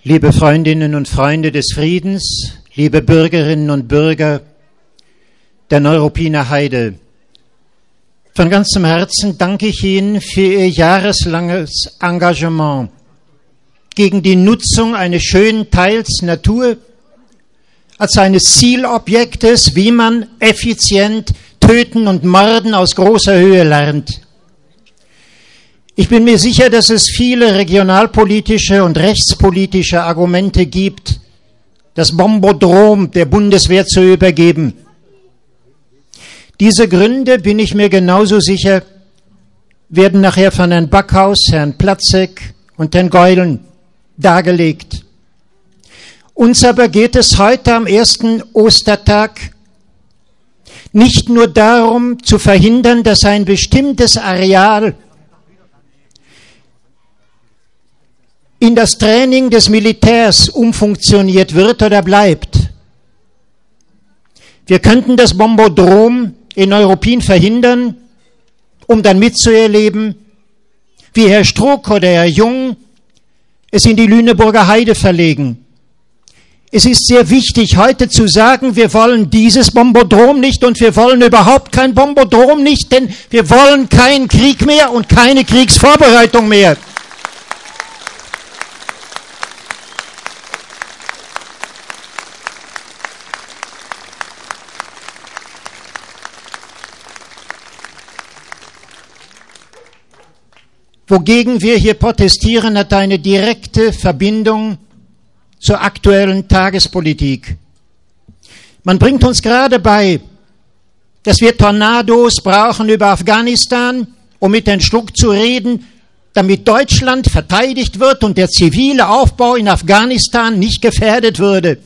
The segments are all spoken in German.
Liebe Freundinnen und Freunde des Friedens, liebe Bürgerinnen und Bürger der Neuruppiner Heide, von ganzem Herzen danke ich Ihnen für Ihr jahreslanges Engagement gegen die Nutzung eines schönen Teils Natur als eines Zielobjektes, wie man effizient töten und morden aus großer Höhe lernt. Ich bin mir sicher, dass es viele regionalpolitische und rechtspolitische Argumente gibt, das Bombodrom der Bundeswehr zu übergeben. Diese Gründe, bin ich mir genauso sicher, werden nachher von Herrn Backhaus, Herrn Platzek und Herrn Geulen dargelegt. Uns aber geht es heute am ersten Ostertag nicht nur darum, zu verhindern, dass ein bestimmtes Areal in das Training des Militärs umfunktioniert wird oder bleibt. Wir könnten das Bombodrom in Neuruppin verhindern, um dann mitzuerleben, wie Herr Struck oder Herr Jung es in die Lüneburger Heide verlegen. Es ist sehr wichtig, heute zu sagen, wir wollen dieses Bombodrom nicht und wir wollen überhaupt kein Bombodrom nicht, denn wir wollen keinen Krieg mehr und keine Kriegsvorbereitung mehr. Wogegen wir hier protestieren, hat eine direkte Verbindung zur aktuellen Tagespolitik. Man bringt uns gerade bei, dass wir Tornados brauchen über Afghanistan, um mit Herrn Struck zu reden, damit Deutschland verteidigt wird und der zivile Aufbau in Afghanistan nicht gefährdet würde.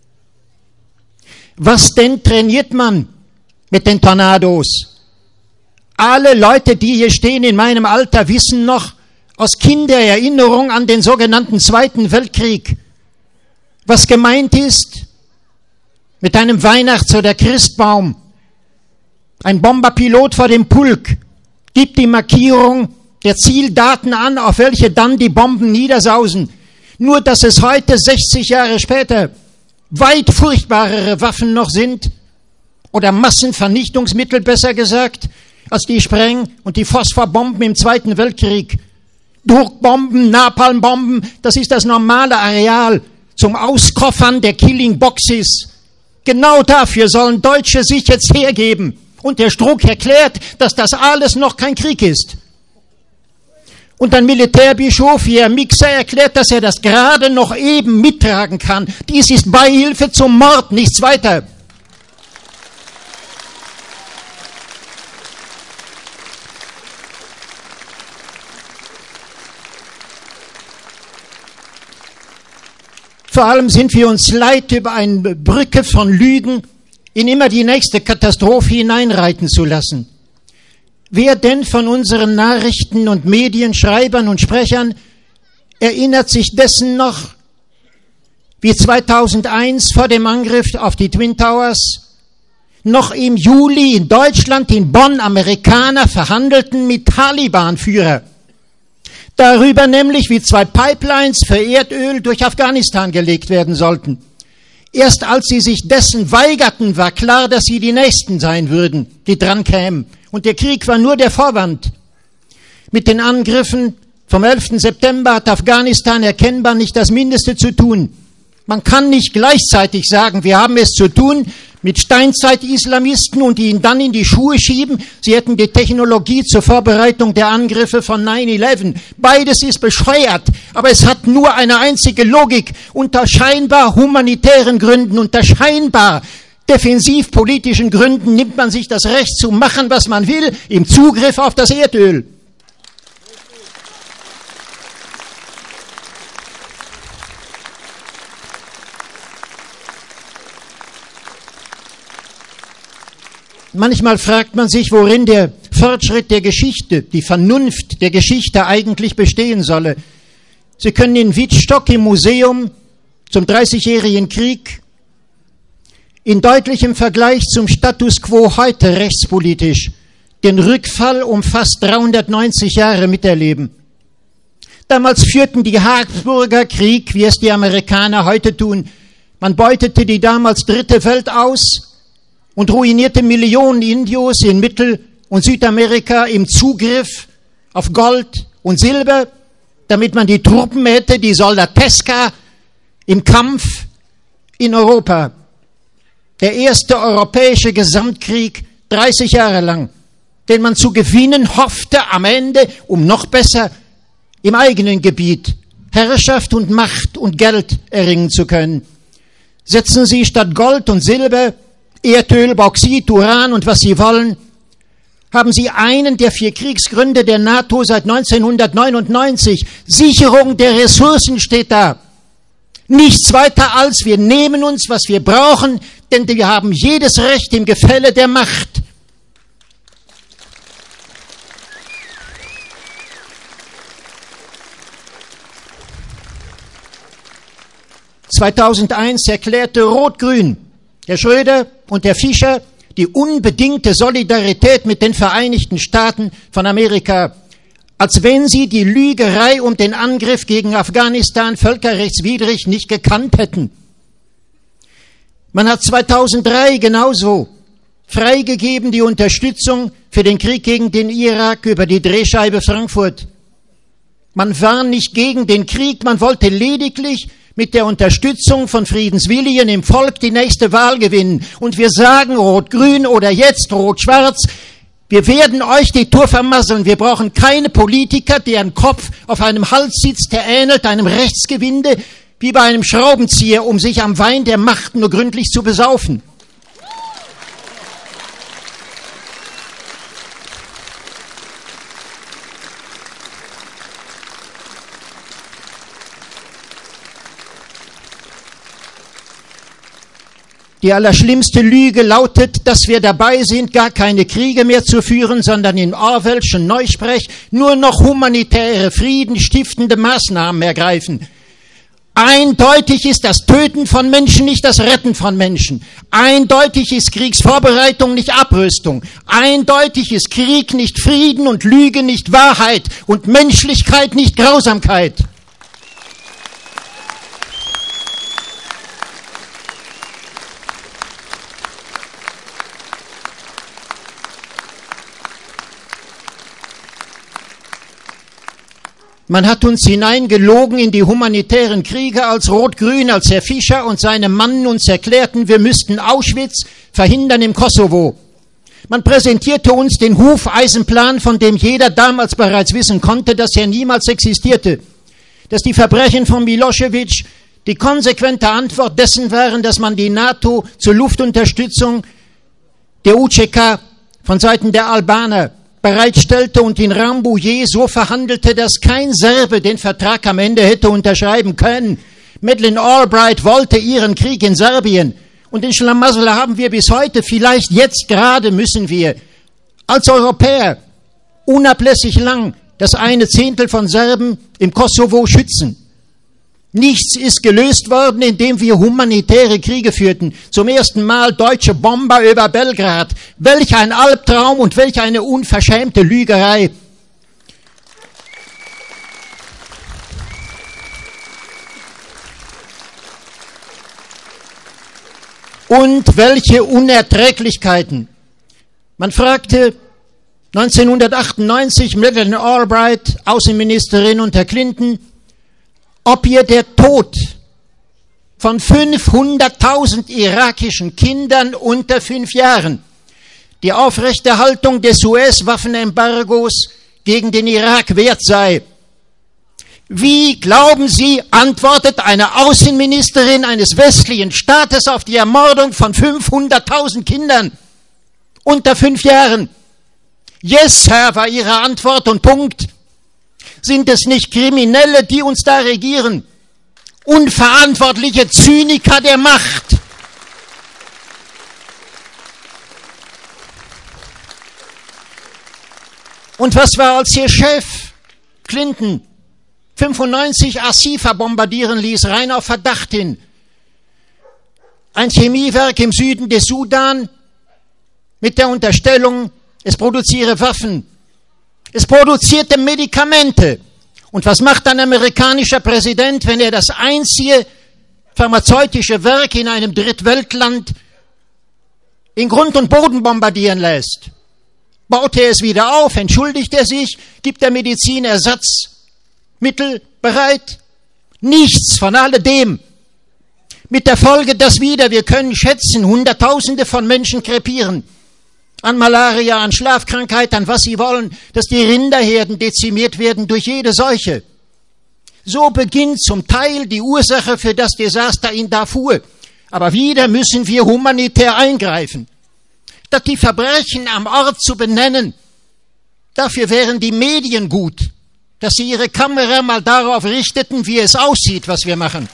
Was denn trainiert man mit den Tornados? Alle Leute, die hier stehen in meinem Alter, wissen noch aus Kindererinnerung an den sogenannten Zweiten Weltkrieg, was gemeint ist mit einem Weihnachts- oder Christbaum. Ein Bomberpilot vor dem Pulk gibt die Markierung der Zieldaten an, auf welche dann die Bomben niedersausen. Nur, dass es heute, 60 Jahre später, weit furchtbarere Waffen noch sind, oder Massenvernichtungsmittel besser gesagt, als die Spreng- und die Phosphorbomben im Zweiten Weltkrieg. Druckbomben, Napalmbomben, das ist das normale Areal zum Auskoffern der Killing Boxes. Genau dafür sollen Deutsche sich jetzt hergeben. Und der Struck erklärt, dass das alles noch kein Krieg ist. Und ein Militärbischof wie Herr Mixer erklärt, dass er das gerade noch eben mittragen kann. Dies ist Beihilfe zum Mord, nichts weiter. Vor allem sind wir uns leid, über eine Brücke von Lügen in immer die nächste Katastrophe hineinreiten zu lassen. Wer denn von unseren Nachrichten- und Medienschreibern und Sprechern erinnert sich dessen noch, wie 2001 vor dem Angriff auf die Twin Towers noch im Juli in Deutschland, in Bonn, Amerikaner verhandelten mit Taliban-Führer. Darüber nämlich, wie 2 Pipelines für Erdöl durch Afghanistan gelegt werden sollten. Erst als sie sich dessen weigerten, war klar, dass sie die Nächsten sein würden, die dran kämen. Und der Krieg war nur der Vorwand. Mit den Angriffen vom 11. September hat Afghanistan erkennbar nicht das Mindeste zu tun. Man kann nicht gleichzeitig sagen, wir haben es zu tun mit Steinzeit-Islamisten und ihnen dann in die Schuhe schieben, sie hätten die Technologie zur Vorbereitung der Angriffe von 9/11. Beides ist bescheuert, aber es hat nur eine einzige Logik. Unter scheinbar humanitären Gründen, unter scheinbar defensivpolitischen Gründen nimmt man sich das Recht zu machen, was man will, im Zugriff auf das Erdöl. Manchmal fragt man sich, worin der Fortschritt der Geschichte, die Vernunft der Geschichte eigentlich bestehen solle. Sie können in Wittstock im Museum zum 30-jährigen Krieg in deutlichem Vergleich zum Status quo heute rechtspolitisch den Rückfall um fast 390 Jahre miterleben. Damals führten die Habsburger Krieg, wie es die Amerikaner heute tun. Man beutete die damals dritte Welt aus und ruinierte Millionen Indios in Mittel- und Südamerika im Zugriff auf Gold und Silber, damit man die Truppen hätte, die Soldateska im Kampf in Europa. Der erste europäische Gesamtkrieg, 30 Jahre lang, den man zu gewinnen hoffte am Ende, um noch besser im eigenen Gebiet Herrschaft und Macht und Geld erringen zu können. Setzen Sie statt Gold und Silber, Erdöl, Bauxit, Uran und was Sie wollen, haben Sie einen der 4 Kriegsgründe der NATO seit 1999. Sicherung der Ressourcen steht da. Nichts weiter als wir nehmen uns, was wir brauchen, denn wir haben jedes Recht im Gefälle der Macht. (2001) erklärte Rot-Grün, Herr Schröder und Herr Fischer, die unbedingte Solidarität mit den Vereinigten Staaten von Amerika, als wenn sie die Lügerei um den Angriff gegen Afghanistan völkerrechtswidrig nicht gekannt hätten. Man hat 2003 genauso freigegeben die Unterstützung für den Krieg gegen den Irak über die Drehscheibe Frankfurt. Man war nicht gegen den Krieg, man wollte lediglich mit der Unterstützung von Friedenswilligen im Volk die nächste Wahl gewinnen. Und wir sagen, Rot-Grün oder jetzt Rot-Schwarz, wir werden euch die Tour vermasseln. Wir brauchen keine Politiker, deren Kopf auf einem Hals sitzt, der ähnelt einem Rechtsgewinde wie bei einem Schraubenzieher, um sich am Wein der Macht nur gründlich zu besaufen. Die allerschlimmste Lüge lautet, dass wir dabei sind, gar keine Kriege mehr zu führen, sondern in Orwellschen Neusprech nur noch humanitäre, friedenstiftende Maßnahmen ergreifen. Eindeutig ist das Töten von Menschen nicht das Retten von Menschen. Eindeutig ist Kriegsvorbereitung nicht Abrüstung. Eindeutig ist Krieg nicht Frieden und Lüge nicht Wahrheit und Menschlichkeit nicht Grausamkeit. Man hat uns hineingelogen in die humanitären Kriege, als Rot-Grün, als Herr Fischer und seine Mannen uns erklärten, wir müssten Auschwitz verhindern im Kosovo. Man präsentierte uns den Hufeisenplan, von dem jeder damals bereits wissen konnte, dass er niemals existierte. Dass die Verbrechen von Milosevic die konsequente Antwort dessen waren, dass man die NATO zur Luftunterstützung der UÇK von Seiten der Albaner bereitstellte und in Rambouillet so verhandelte, dass kein Serbe den Vertrag am Ende hätte unterschreiben können. Madeleine Albright wollte ihren Krieg in Serbien. Und den Schlamassel haben wir bis heute. Vielleicht jetzt gerade müssen wir als Europäer unablässig lang das 1/10 von Serben im Kosovo schützen. Nichts ist gelöst worden, indem wir humanitäre Kriege führten. Zum ersten Mal deutsche Bomber über Belgrad. Welch ein Albtraum und welch eine unverschämte Lügerei. Und welche Unerträglichkeiten. Man fragte 1998 Madeleine Albright, Außenministerin unter Clinton, ob ihr der Tod von 500.000 irakischen Kindern unter 5 Jahren, die Aufrechterhaltung des US-Waffenembargos gegen den Irak wert sei. Wie, glauben Sie, antwortet eine Außenministerin eines westlichen Staates auf die Ermordung von 500.000 Kindern unter 5 Jahren? Yes, Sir, war ihre Antwort und Punkt. Sind es nicht Kriminelle, die uns da regieren? Unverantwortliche Zyniker der Macht. Und was war, als ihr Chef Clinton 95 Asifa bombardieren ließ, rein auf Verdacht hin? Ein Chemiewerk im Süden des Sudan mit der Unterstellung, es produziere Waffen. Es produzierte Medikamente. Und was macht ein amerikanischer Präsident, wenn er das einzige pharmazeutische Werk in einem Drittweltland in Grund und Boden bombardieren lässt? Baut er es wieder auf, entschuldigt er sich, gibt der Medizin Ersatzmittel bereit? Nichts von alledem. Mit der Folge, dass wir können schätzen, Hunderttausende von Menschen krepieren. An Malaria, an Schlafkrankheit, an was sie wollen, dass die Rinderherden dezimiert werden durch jede Seuche. So beginnt zum Teil die Ursache für das Desaster in Darfur. Aber wieder müssen wir humanitär eingreifen. Statt die Verbrechen am Ort zu benennen, dafür wären die Medien gut, dass sie ihre Kamera mal darauf richteten, wie es aussieht, was wir machen.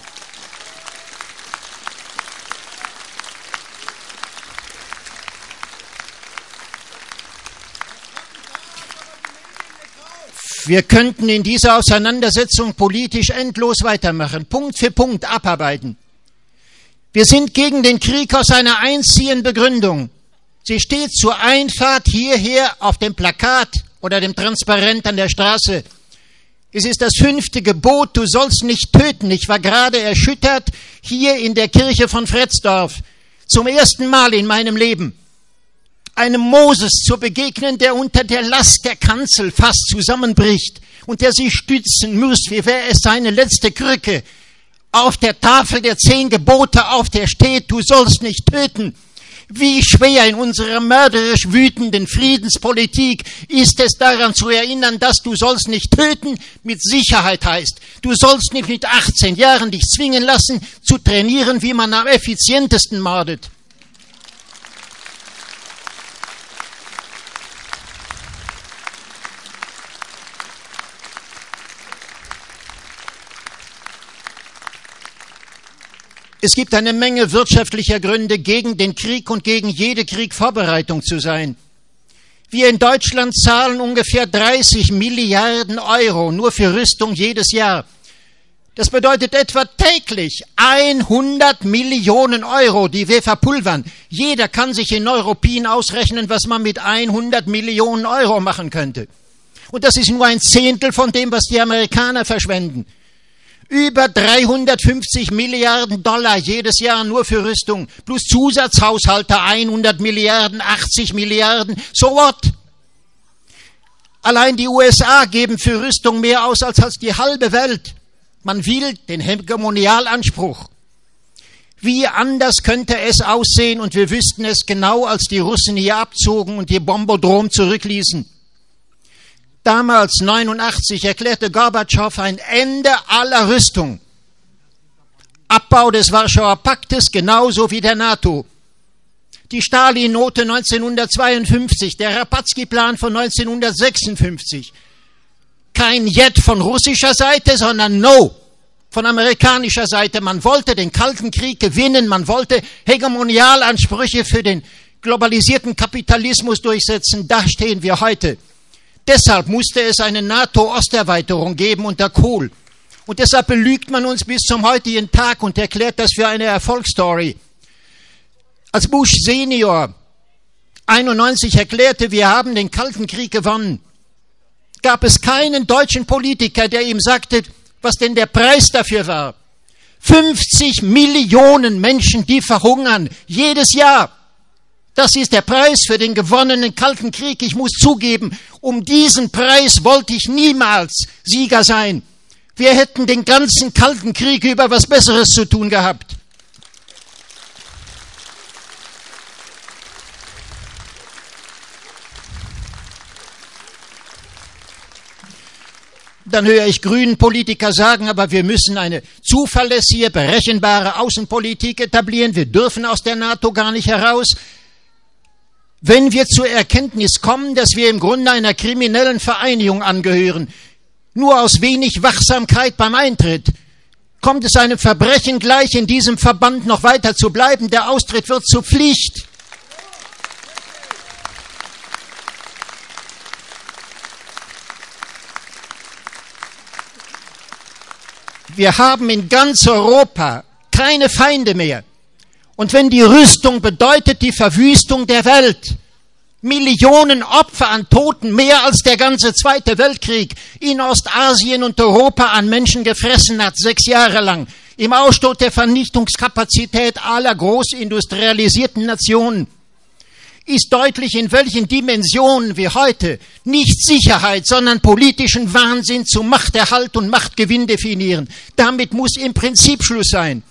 Wir könnten in dieser Auseinandersetzung politisch endlos weitermachen, Punkt für Punkt abarbeiten. Wir sind gegen den Krieg aus einer einzigen Begründung. Sie steht zur Einfahrt hierher auf dem Plakat oder dem Transparent an der Straße. Es ist das 5. Gebot, du sollst nicht töten. Ich war gerade erschüttert hier in der Kirche von Fretzdorf. Zum ersten Mal in meinem Leben. Einem Moses zu begegnen, der unter der Last der Kanzel fast zusammenbricht und der sich stützen muss, wie wäre es seine letzte Krücke. Auf der Tafel der 10 Gebote, auf der steht, du sollst nicht töten. Wie schwer in unserer mörderisch wütenden Friedenspolitik ist es daran zu erinnern, dass du sollst nicht töten mit Sicherheit heißt. Du sollst nicht mit 18 Jahren dich zwingen lassen, zu trainieren, wie man am effizientesten mordet. Es gibt eine Menge wirtschaftlicher Gründe, gegen den Krieg und gegen jede Kriegvorbereitung zu sein. Wir in Deutschland zahlen ungefähr 30 Milliarden Euro nur für Rüstung jedes Jahr. Das bedeutet etwa täglich 100 Millionen Euro, die wir verpulvern. Jeder kann sich in Neuruppin ausrechnen, was man mit 100 Millionen Euro machen könnte. Und das ist nur ein Zehntel von dem, was die Amerikaner verschwenden. Über 350 Milliarden Dollar jedes Jahr nur für Rüstung, plus Zusatzhaushalte 100 Milliarden, 80 Milliarden, so what? Allein die USA geben für Rüstung mehr aus als die halbe Welt. Man will den Hegemonialanspruch. Wie anders könnte es aussehen, und wir wüssten es genau, als die Russen hier abzogen und ihr Bombodrom zurückließen. Damals, 89, erklärte Gorbatschow ein Ende aller Rüstung. Abbau des Warschauer Paktes, genauso wie der NATO. Die Stalin-Note 1952, der Rapatsky-Plan von 1956. Kein Jet von russischer Seite, sondern No von amerikanischer Seite. Man wollte den Kalten Krieg gewinnen, man wollte Hegemonialansprüche für den globalisierten Kapitalismus durchsetzen. Da stehen wir heute. Deshalb musste es eine NATO-Osterweiterung geben unter Kohl. Und deshalb belügt man uns bis zum heutigen Tag und erklärt das für eine Erfolgsstory. Als Bush Senior 91 erklärte, wir haben den Kalten Krieg gewonnen, gab es keinen deutschen Politiker, der ihm sagte, was denn der Preis dafür war. 50 Millionen Menschen, die verhungern, jedes Jahr. Das ist der Preis für den gewonnenen Kalten Krieg. Ich muss zugeben, um diesen Preis wollte ich niemals Sieger sein. Wir hätten den ganzen Kalten Krieg über was Besseres zu tun gehabt. Dann höre ich grünen Politiker sagen, aber wir müssen eine zuverlässige, berechenbare Außenpolitik etablieren. Wir dürfen aus der NATO gar nicht heraus. Wenn wir zur Erkenntnis kommen, dass wir im Grunde einer kriminellen Vereinigung angehören, nur aus wenig Wachsamkeit beim Eintritt, kommt es einem Verbrechen gleich, in diesem Verband noch weiter zu bleiben. Der Austritt wird zur Pflicht. Wir haben in ganz Europa keine Feinde mehr. Und wenn die Rüstung bedeutet die Verwüstung der Welt, Millionen Opfer an Toten, mehr als der ganze Zweite Weltkrieg in Ostasien und Europa an Menschen gefressen hat, 6 Jahre lang. Im Ausstoß der Vernichtungskapazität aller großindustrialisierten Nationen ist deutlich, in welchen Dimensionen wir heute nicht Sicherheit, sondern politischen Wahnsinn zu Machterhalt und Machtgewinn definieren. Damit muss im Prinzip Schluss sein.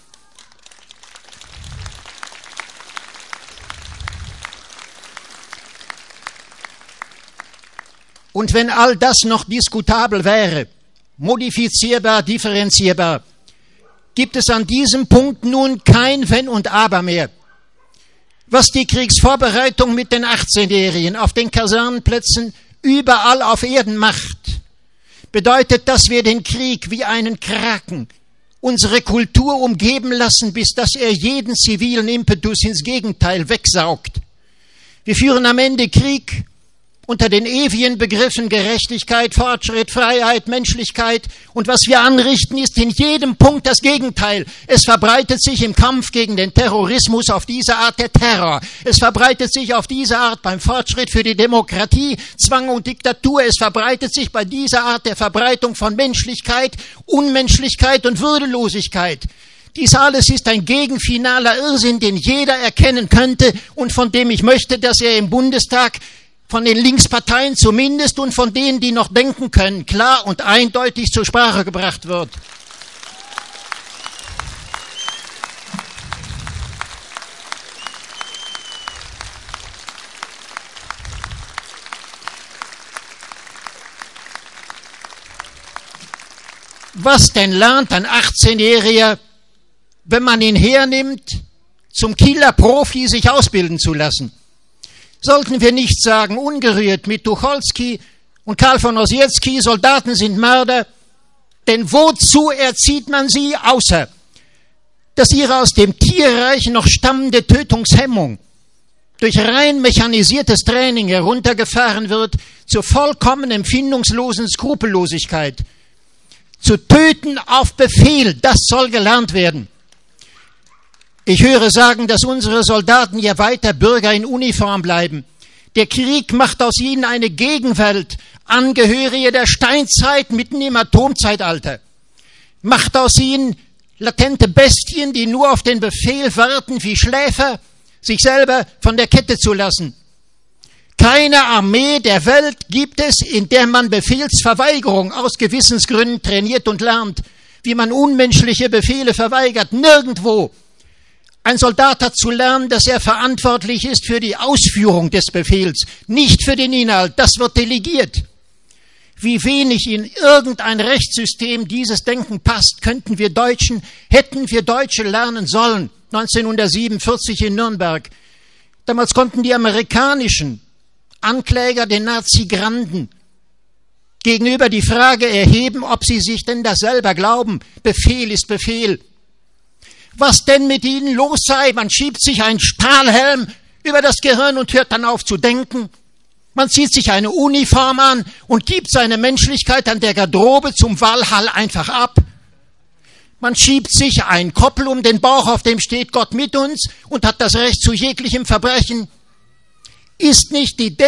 Und wenn all das noch diskutabel wäre, modifizierbar, differenzierbar, gibt es an diesem Punkt nun kein Wenn und Aber mehr. Was die Kriegsvorbereitung mit den 18-Jährigen auf den Kasernenplätzen überall auf Erden macht, bedeutet, dass wir den Krieg wie einen Kraken unsere Kultur umgeben lassen, bis dass er jeden zivilen Impetus ins Gegenteil wegsaugt. Wir führen am Ende Krieg unter den ewigen Begriffen Gerechtigkeit, Fortschritt, Freiheit, Menschlichkeit. Und was wir anrichten, ist in jedem Punkt das Gegenteil. Es verbreitet sich im Kampf gegen den Terrorismus auf diese Art der Terror. Es verbreitet sich auf diese Art beim Fortschritt für die Demokratie, Zwang und Diktatur. Es verbreitet sich bei dieser Art der Verbreitung von Menschlichkeit, Unmenschlichkeit und Würdelosigkeit. Dies alles ist ein gegenfinaler Irrsinn, den jeder erkennen könnte und von dem ich möchte, dass er im Bundestag von den Linksparteien zumindest und von denen, die noch denken können, klar und eindeutig zur Sprache gebracht wird. Was denn lernt ein 18-Jähriger, wenn man ihn hernimmt, zum Killer-Profi sich ausbilden zu lassen? Sollten wir nicht sagen, ungerührt mit Tucholsky und Karl von Ossietzky, Soldaten sind Mörder, denn wozu erzieht man sie, außer dass ihre aus dem Tierreich noch stammende Tötungshemmung durch rein mechanisiertes Training heruntergefahren wird zur vollkommen empfindungslosen Skrupellosigkeit. Zu töten auf Befehl, das soll gelernt werden. Ich höre sagen, dass unsere Soldaten ja weiter Bürger in Uniform bleiben. Der Krieg macht aus ihnen eine Gegenwelt, Angehörige der Steinzeit mitten im Atomzeitalter. Macht aus ihnen latente Bestien, die nur auf den Befehl warten, wie Schläfer, sich selber von der Kette zu lassen. Keine Armee der Welt gibt es, in der man Befehlsverweigerung aus Gewissensgründen trainiert und lernt, wie man unmenschliche Befehle verweigert. Nirgendwo. Ein Soldat hat zu lernen, dass er verantwortlich ist für die Ausführung des Befehls, nicht für den Inhalt. Das wird delegiert. Wie wenig in irgendein Rechtssystem dieses Denken passt, hätten wir Deutsche lernen sollen, 1947 in Nürnberg. Damals konnten die amerikanischen Ankläger den Nazi-Granden gegenüber die Frage erheben, ob sie sich denn das selber glauben. Befehl ist Befehl. Was denn mit ihnen los sei? Man schiebt sich einen Stahlhelm über das Gehirn und hört dann auf zu denken. Man zieht sich eine Uniform an und gibt seine Menschlichkeit an der Garderobe zum Walhall einfach ab. Man schiebt sich einen Koppel um den Bauch, auf dem steht Gott mit uns und hat das Recht zu jeglichem Verbrechen. Ist nicht die